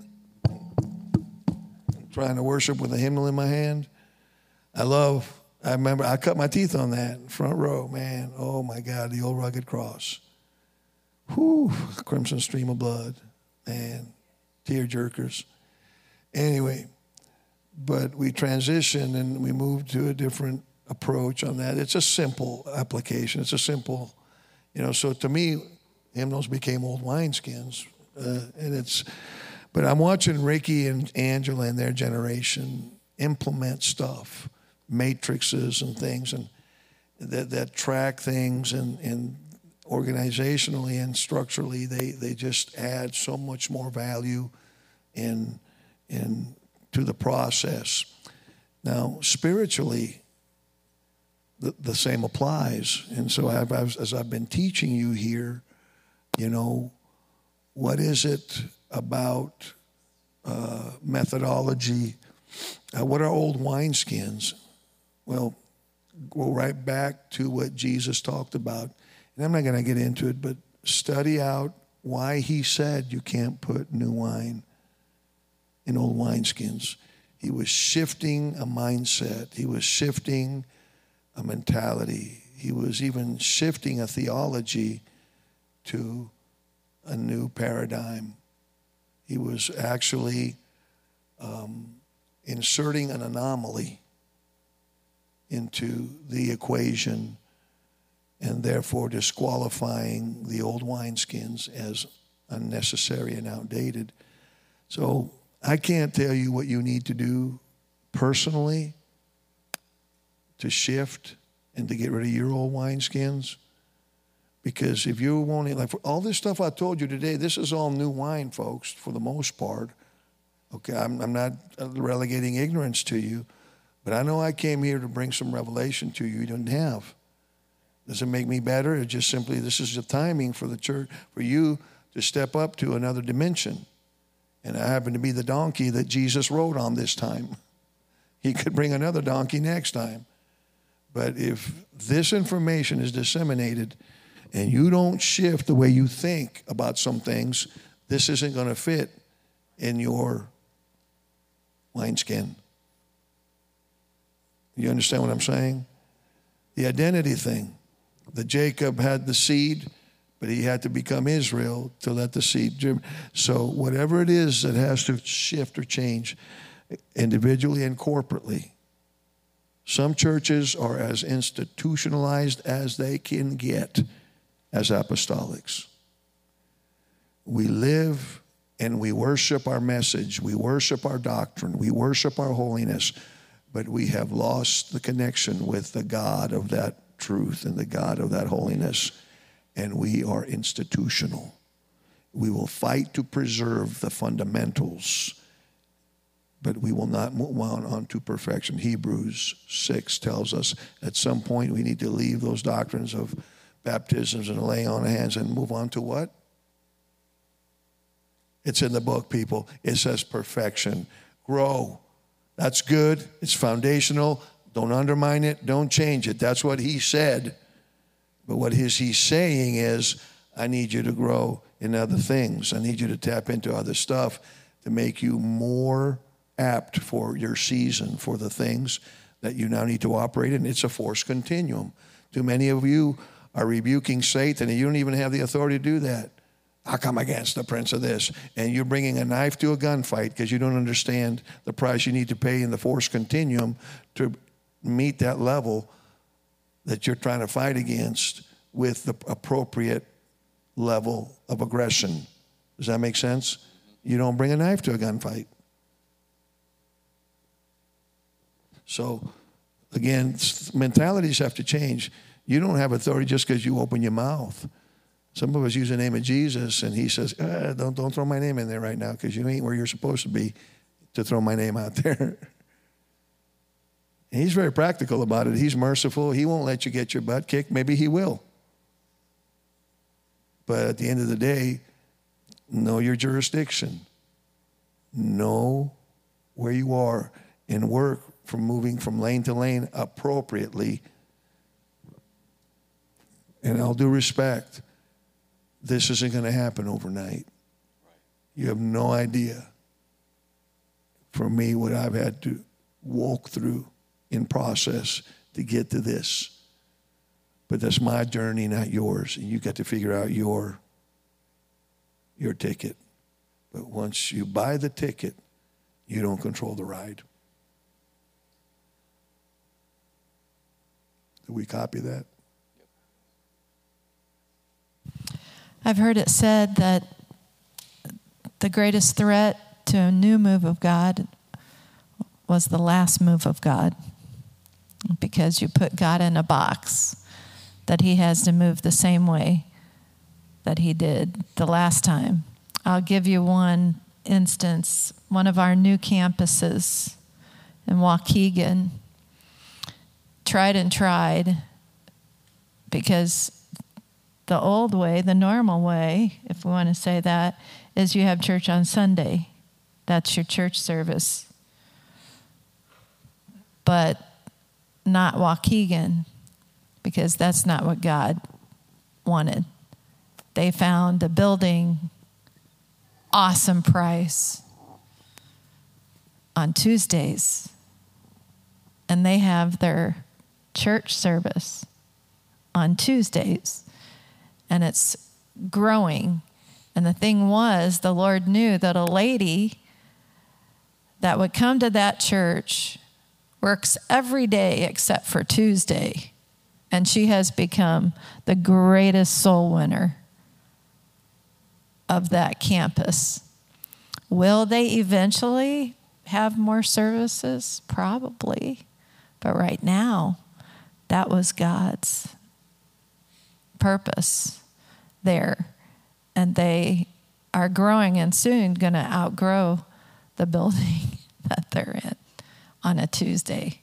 trying to worship with a hymnal in my hand. I remember I cut my teeth on that front row, man. Oh my God, the old rugged cross. Whew, crimson stream of blood, man, tear jerkers. Anyway, but we transitioned and we moved to a different approach on that. It's a simple application. It's a simple, you know, so to me, hymnals became old wineskins. But I'm watching Ricky and Angela and their generation implement stuff, matrices and things, and that track things, and organizationally and structurally, they just add so much more value in to the process. Now, spiritually, the same applies. And so as I've been teaching you here, you know, what is it about methodology? What are old wineskins? Well, go right back to what Jesus talked about. And I'm not going to get into it, but study out why he said you can't put new wine in old wineskins. He was shifting a mindset. He was shifting a mentality. He was even shifting a theology to a new paradigm. He was actually inserting an anomaly into the equation and therefore disqualifying the old wineskins as unnecessary and outdated. So I can't tell you what you need to do personally to shift and to get rid of your old wineskins. Because if you won't, like for all this stuff I told you today, this is all new wine, folks, for the most part. Okay, I'm not relegating ignorance to you, but I know I came here to bring some revelation to you didn't have. Does it make me better? It's just simply this is the timing for the church, for you to step up to another dimension. And I happen to be the donkey that Jesus rode on this time. He could bring another donkey next time. But if this information is disseminated and you don't shift the way you think about some things, this isn't going to fit in your wineskin. You understand what I'm saying? The identity thing. The Jacob had the seed, but he had to become Israel to let the seed germinate. So whatever it is that has to shift or change individually and corporately. Some churches are as institutionalized as they can get. as apostolics. We live and we worship our message. We worship our doctrine. We worship our holiness. But we have lost the connection with the God of that truth and the God of that holiness. And we are institutional. We will fight to preserve the fundamentals, but we will not move on to perfection. Hebrews 6 tells us at some point we need to leave those doctrines of baptisms and laying on of hands and move on to what? It's in the book, people. It says perfection. Grow. That's good. It's foundational. Don't undermine it. Don't change it. That's what he said. But what he's saying is, I need you to grow in other things. I need you to tap into other stuff to make you more apt for your season, for the things that you now need to operate in. It's a force continuum. Too many of you are rebuking Satan, and you don't even have the authority to do that. I come against the prince of this. And you're bringing a knife to a gunfight because you don't understand the price you need to pay in the force continuum to meet that level that you're trying to fight against with the appropriate level of aggression. Does that make sense? You don't bring a knife to a gunfight. So, again, mentalities have to change. You don't have authority just because you open your mouth. Some of us use the name of Jesus, and he says, don't throw my name in there right now because you ain't where you're supposed to be to throw my name out there. And he's very practical about it. He's merciful. He won't let you get your butt kicked. Maybe he will. But at the end of the day, know your jurisdiction. Know where you are and work from moving from lane to lane appropriately. And all due respect, this isn't going to happen overnight. You have no idea, for me, what I've had to walk through in process to get to this. But that's my journey, not yours. And you got to figure out your ticket. But once you buy the ticket, you don't control the ride. Do we copy that? I've heard it said that the greatest threat to a new move of God was the last move of God, because you put God in a box that he has to move the same way that he did the last time. I'll give you one instance. One of our new campuses in Waukegan tried because the old way, the normal way, if we want to say that, is you have church on Sunday. That's your church service. But not Waukegan, because that's not what God wanted. They found a building, awesome price, on Tuesdays. And they have their church service on Tuesdays. And it's growing. And the thing was, the Lord knew that a lady that would come to that church works every day except for Tuesday. And she has become the greatest soul winner of that campus. Will they eventually have more services? Probably. But right now, that was God's purpose there. And they are growing and soon going to outgrow the building that they're in on a Tuesday.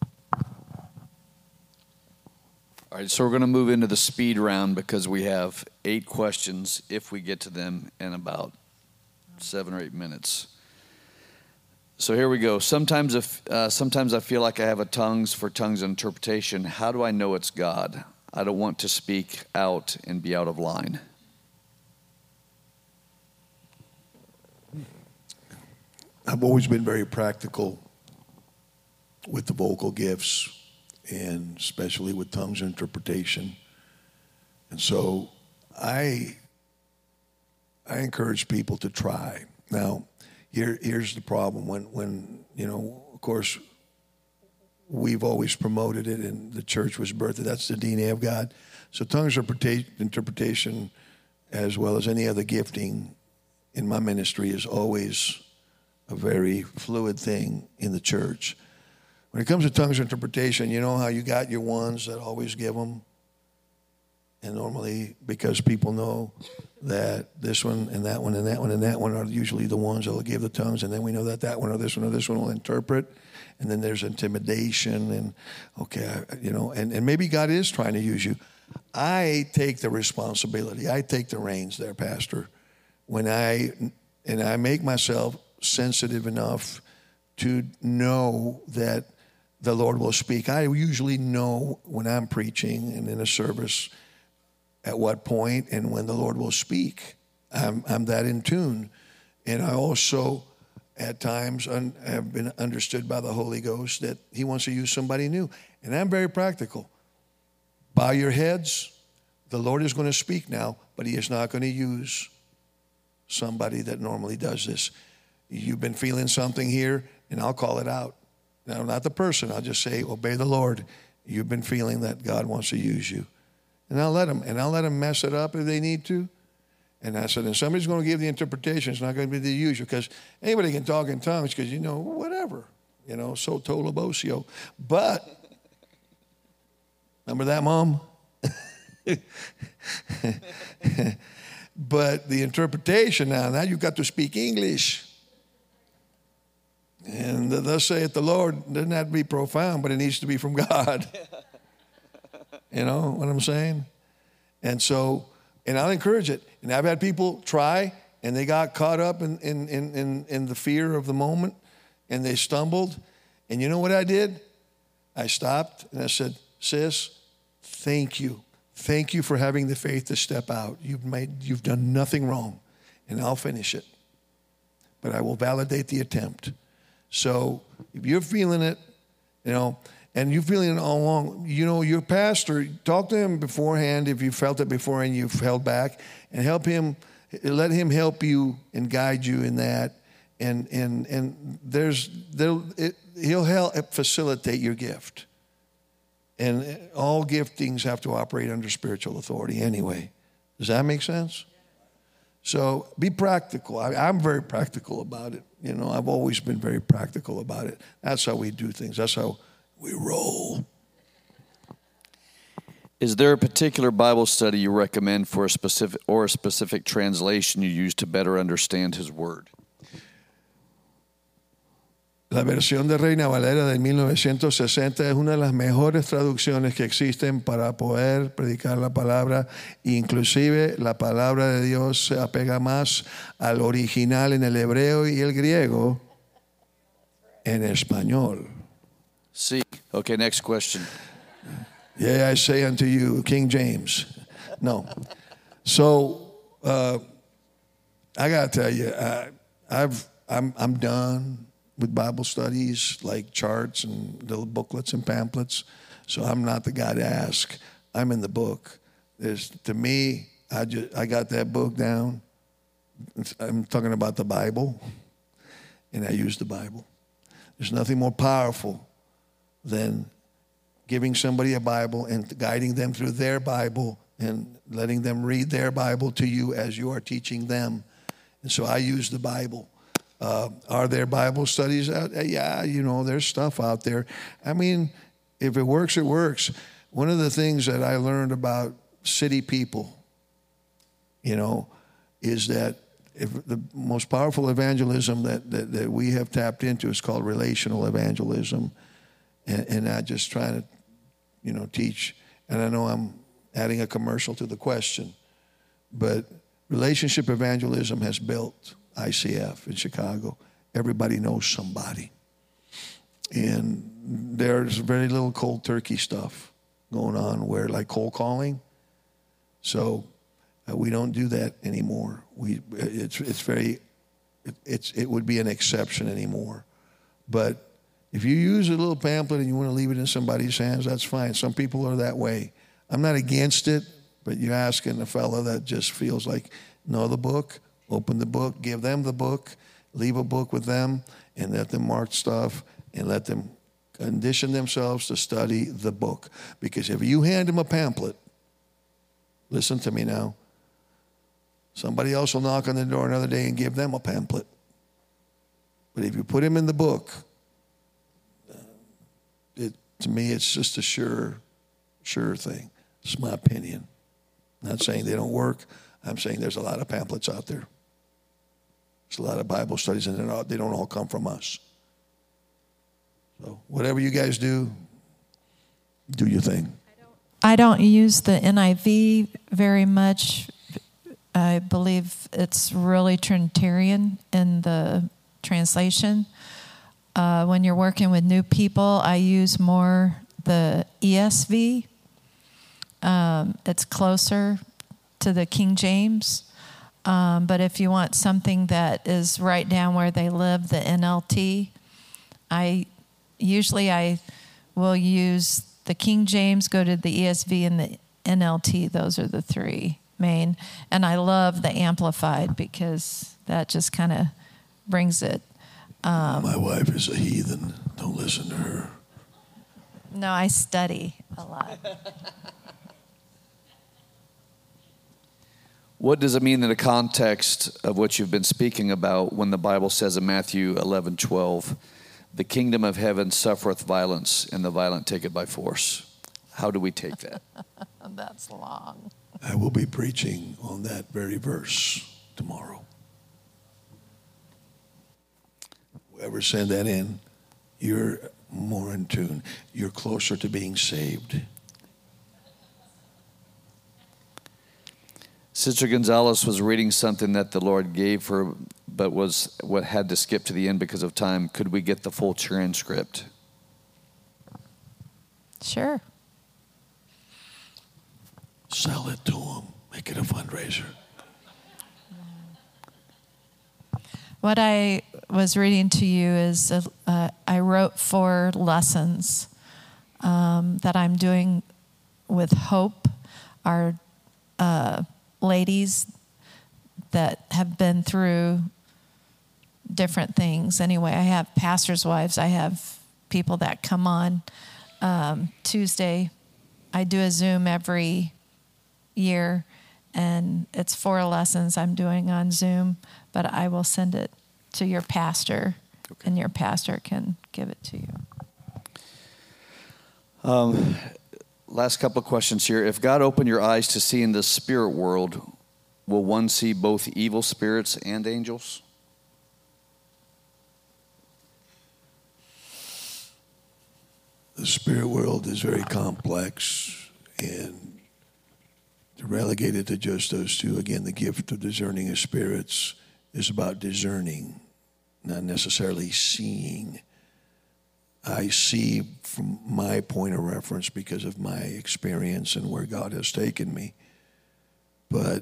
All right, so we're going to move into the speed round because we have 8 questions if we get to them in about 7 or 8 minutes. So here we go. Sometimes I feel like I have a tongues for tongues interpretation. How do I know it's God? I don't want to speak out and be out of line. I've always been very practical with the vocal gifts, and especially with tongues interpretation. And so I encourage people to try. Now, here's the problem. When of course, we've always promoted it, and the church was birthed. That's the DNA of God. So tongues interpretation, as well as any other gifting in my ministry, is always a very fluid thing in the church. When it comes to tongues interpretation, you know how you got your ones that always give them? And normally, because people know that this one and that one and that one and that one are usually the ones that will give the tongues, and then we know that that one or this one will interpret. And then there's intimidation, and and maybe God is trying to use you. I take the responsibility. I take the reins there, Pastor. I make myself sensitive enough to know that the Lord will speak. I usually know when I'm preaching and in a service at what point and when the Lord will speak. I'm that in tune. And I also, at times, have been understood by the Holy Ghost that he wants to use somebody new. And I'm very practical. Bow your heads. The Lord is going to speak now, but he is not going to use somebody that normally does this. You've been feeling something here, and I'll call it out. Now, not the person. I'll just say, obey the Lord. You've been feeling that God wants to use you. And I'll let them mess it up if they need to. And I said, and somebody's going to give the interpretation. It's not going to be the usual, because anybody can talk in tongues because, whatever. Soto Lobosio. But, remember that, Mom? But the interpretation now you've got to speak English. And thus saith the Lord, doesn't have to be profound, but it needs to be from God. You know what I'm saying? And I'll encourage it. And I've had people try, and they got caught up in the fear of the moment, and they stumbled. And you know what I did? I stopped, and I said, sis, thank you. Thank you for having the faith to step out. You've done nothing wrong, and I'll finish it. But I will validate the attempt. So if you're feeling it, and you're feeling it all along, your pastor, talk to him beforehand if you felt it before and you've held back, and let him help you and guide you in that. And he'll help facilitate your gift. And all giftings have to operate under spiritual authority anyway. Does that make sense? So be practical. I'm very practical about it. I've always been very practical about it. That's how we do things. That's how we roll. Is there a particular Bible study you recommend for a specific translation you use to better understand his word? La versión de Reina Valera de 1960 es una de las mejores traducciones que existen para poder predicar la palabra. Inclusive la palabra de Dios se apega más al original en el hebreo y el griego en español. Sí. Okay, next question. Yeah, I say unto you, King James. No. So, I got to tell you, I'm done with Bible studies like charts and little booklets and pamphlets. So I'm not the guy to ask. I'm in the book. To me, I got that book down. I'm talking about the Bible, and I use the Bible. There's nothing more powerful than giving somebody a Bible and guiding them through their Bible and letting them read their Bible to you as you are teaching them. And so I use the Bible. Are there Bible studies out? Yeah, there's stuff out there. I mean, if it works, it works. One of the things that I learned about city people, is that if the most powerful evangelism that we have tapped into is called relational evangelism, and not just trying to, teach. And I know I'm adding a commercial to the question, but relationship evangelism has built ICF in Chicago. Everybody knows somebody. And there's very little cold turkey stuff going on where like cold calling. So we don't do that anymore. It would be an exception anymore. But if you use a little pamphlet and you want to leave it in somebody's hands, that's fine. Some people are that way. I'm not against it, but you're asking a fellow that just feels like, know the book, open the book, give them the book, leave a book with them, and let them mark stuff, and let them Condition themselves to study the book. Because if you hand them a pamphlet, listen to me now, somebody else will knock on the door another day and give them a pamphlet. But if you put him in the book, to me, it's just a sure thing. It's my opinion. I'm not saying they don't work. I'm saying there's a lot of pamphlets out there. There's a lot of Bible studies, and they don't all come from us. So whatever you guys do your thing. I don't use the NIV very much. I believe it's really Trinitarian in the translation. When you're working with new people, I use more the ESV. It's closer to the King James. But if you want something that is right down where they live, the NLT, I will use the King James, go to the ESV, and the NLT. Those are the three main. And I love the Amplified because that just kind of brings it. My wife is a heathen. Don't listen to her. No, I study a lot. What does it mean in the context of what you've been speaking about when the Bible says in Matthew 11:12, the kingdom of heaven suffereth violence, and the violent take it by force? How do we take that? That's long. I will be preaching on that very verse tomorrow. Whoever sent that in, you're more in tune. You're closer to being saved. Sister Gonzalez was reading something that the Lord gave her, but had to skip to the end because of time. Could we get the full transcript? Sure. Sell it to them. Make it a fundraiser. What I was reading to you is I wrote 4 lessons that I'm doing with Hope, our ladies that have been through different things. Anyway, I have pastors' wives. I have people that come on Tuesday. I do a Zoom every year, and it's 4 lessons I'm doing on Zoom, but I will send it to your pastor, okay, and your pastor can give it to you. Last couple of questions here. If God opened your eyes to see in the spirit world, will one see both evil spirits and angels? The spirit world is very complex, and to relegate it to just those two, again, the gift of discerning of spirits is about discerning, not necessarily seeing. I see from my point of reference because of my experience and where God has taken me. But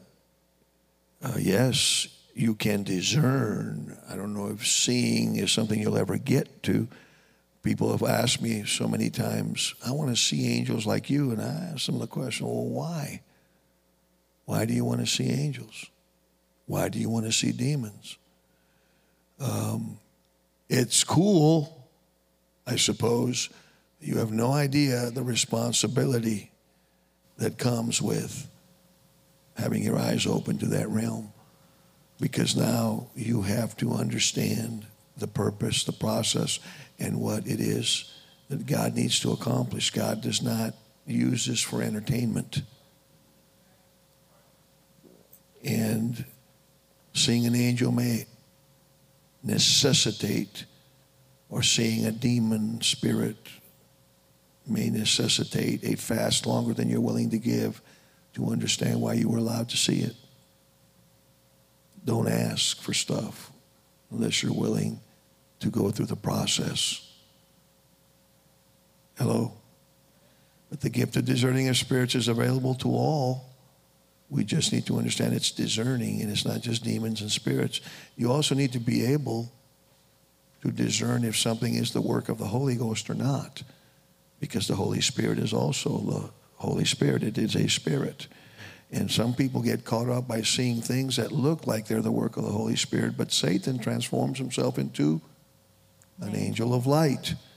yes, you can discern. I don't know if seeing is something you'll ever get to. People have asked me so many times, I want to see angels like you. And I ask them the question, well, why? Why do you want to see angels? Why do you want to see demons? It's cool, I suppose. You have no idea the responsibility that comes with having your eyes open to that realm, because now you have to understand the purpose, the process, and what it is that God needs to accomplish. God does not use this for entertainment. And seeing an angel may necessitate, or seeing a demon spirit may necessitate a fast longer than you're willing to give to understand why you were allowed to see it. Don't ask for stuff unless you're willing to go through the process. Hello? But the gift of discerning of spirits is available to all. We just need to understand it's discerning, and it's not just demons and spirits. You also need to be able to discern if something is the work of the Holy Ghost or not, because the Holy Spirit is also the Holy Spirit. It is a spirit. And some people get caught up by seeing things that look like they're the work of the Holy Spirit, but Satan transforms himself into an angel of light.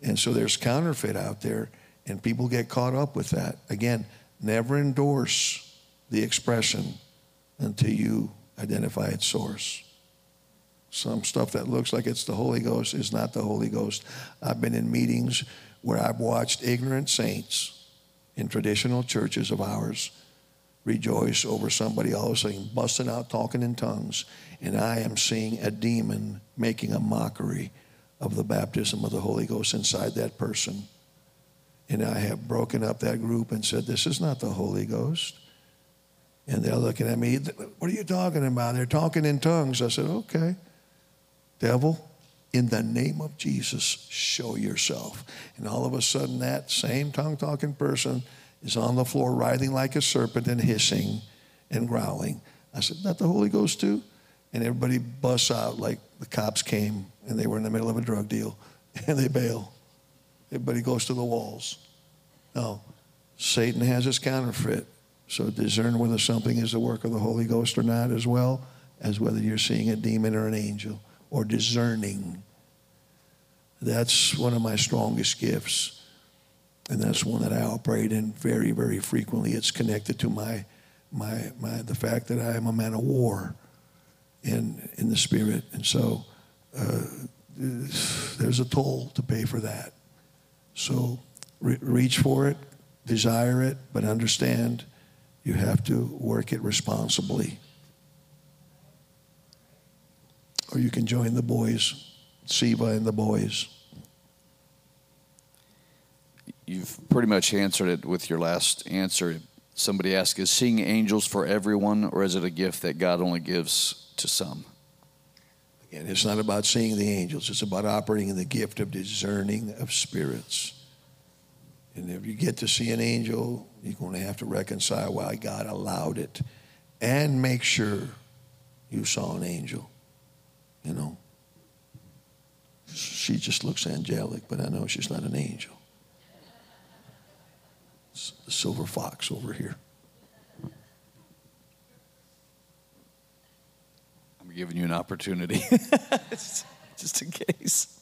And so there's counterfeit out there, and people get caught up with that. Again, never endorse the expression until you identify its source. Some stuff that looks like it's the Holy Ghost is not the Holy Ghost. I've been in meetings where I've watched ignorant saints in traditional churches of ours rejoice over somebody all of a sudden busting out talking in tongues, and I am seeing a demon making a mockery of the baptism of the Holy Ghost inside that person. And I have broken up that group and said, this is not the Holy Ghost. And they're looking at me, what are you talking about? They're talking in tongues. I said, okay. Devil, in the name of Jesus, show yourself. And all of a sudden, that same tongue-talking person is on the floor writhing like a serpent and hissing and growling. I said, that the Holy Ghost too? And everybody busts out like the cops came and they were in the middle of a drug deal and they bail. Everybody goes to the walls. No, Satan has his counterfeit. So discern whether something is the work of the Holy Ghost or not, as well as whether you're seeing a demon or an angel, or discerning. That's one of my strongest gifts. And that's one that I operate in very, very frequently. It's connected to the fact that I am a man of war in the spirit. And so there's a toll to pay for that. So reach for it, desire it, but understand you have to work it responsibly. Or you can join the boys, Siva and the boys. You've pretty much answered it with your last answer. Somebody asked, is seeing angels for everyone, or is it a gift that God only gives to some? Again, it's not about seeing the angels. It's about operating in the gift of discerning of spirits. And if you get to see an angel, you're going to have to reconcile why God allowed it. And make sure you saw an angel. You know, she just looks angelic, but I know she's not an angel. It's the silver fox over here. I'm giving you an opportunity, just in case.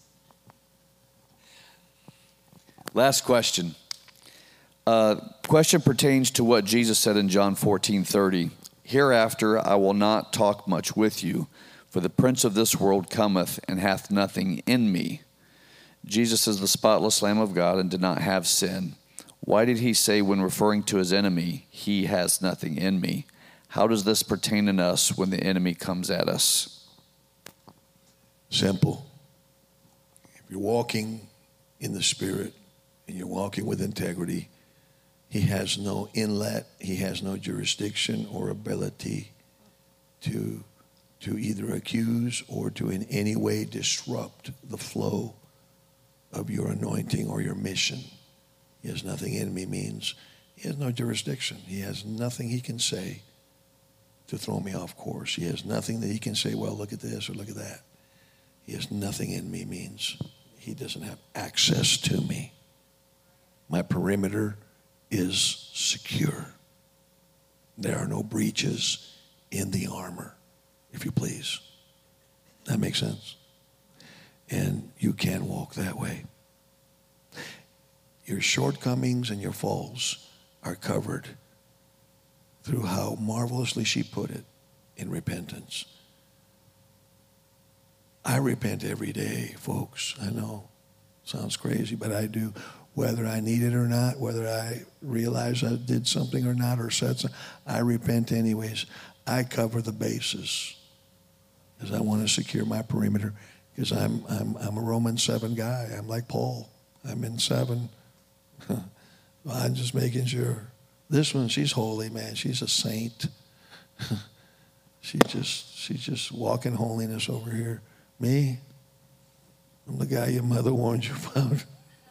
Last question. Question pertains to what Jesus said in John 14:30. Hereafter I will not talk much with you, for the prince of this world cometh and hath nothing in me. Jesus is the spotless Lamb of God and did not have sin. Why did he say, when referring to his enemy, he has nothing in me? How does this pertain in us when the enemy comes at us? Simple. If you're walking in the Spirit and you're walking with integrity, he has no inlet, he has no jurisdiction or ability to either accuse or to in any way disrupt the flow of your anointing or your mission. He has nothing in me means he has no jurisdiction. He has nothing he can say to throw me off course. He has nothing that he can say, well, look at this or look at that. He has nothing in me means he doesn't have access to me. My perimeter is secure. There are no breaches in the armor, if you please. That makes sense? And you can walk that way. Your shortcomings and your faults are covered through how marvelously she put it in repentance. I repent every day, folks. I know. Sounds crazy, but I do. Whether I need it or not, whether I realize I did something or not or said something, I repent anyways. I cover the bases because I want to secure my perimeter because I'm a Romans 7 guy. I'm like Paul. I'm in 7. I'm just making sure. This one, she's holy, man. She's a saint. She's just walking holiness over here. Me, I'm the guy your mother warned you about.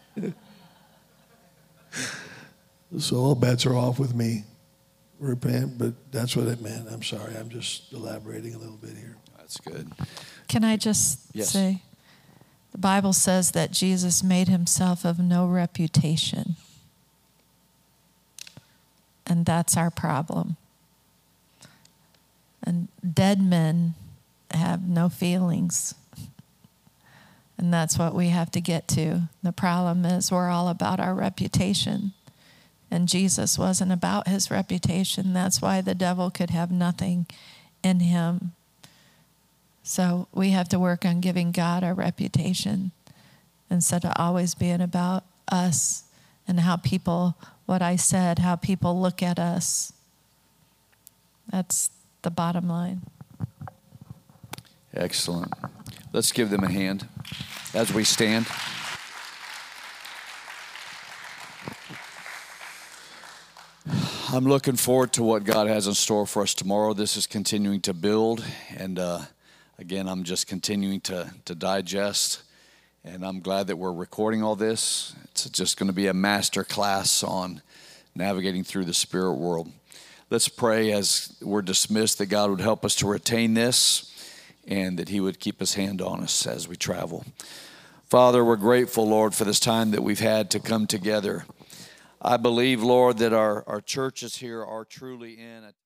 So all bets are off with me. Repent, but that's what it meant. I'm sorry. I'm just elaborating a little bit here. That's good. Can I just say, the Bible says that Jesus made himself of no reputation. And that's our problem. And dead men have no feelings. And that's what we have to get to. The problem is we're all about our reputation. And Jesus wasn't about his reputation. That's why the devil could have nothing in him. So we have to work on giving God our reputation instead of always being about us and how people, what I said, how people look at us. That's the bottom line. Excellent. Let's give them a hand as we stand. I'm looking forward to what God has in store for us tomorrow. This is continuing to build, and again, I'm just continuing to digest, and I'm glad that we're recording all this. It's just going to be a master class on navigating through the spirit world. Let's pray as we're dismissed that God would help us to retain this and that he would keep his hand on us as we travel. Father, we're grateful, Lord, for this time that we've had to come together. I believe, Lord, that our churches here are truly in a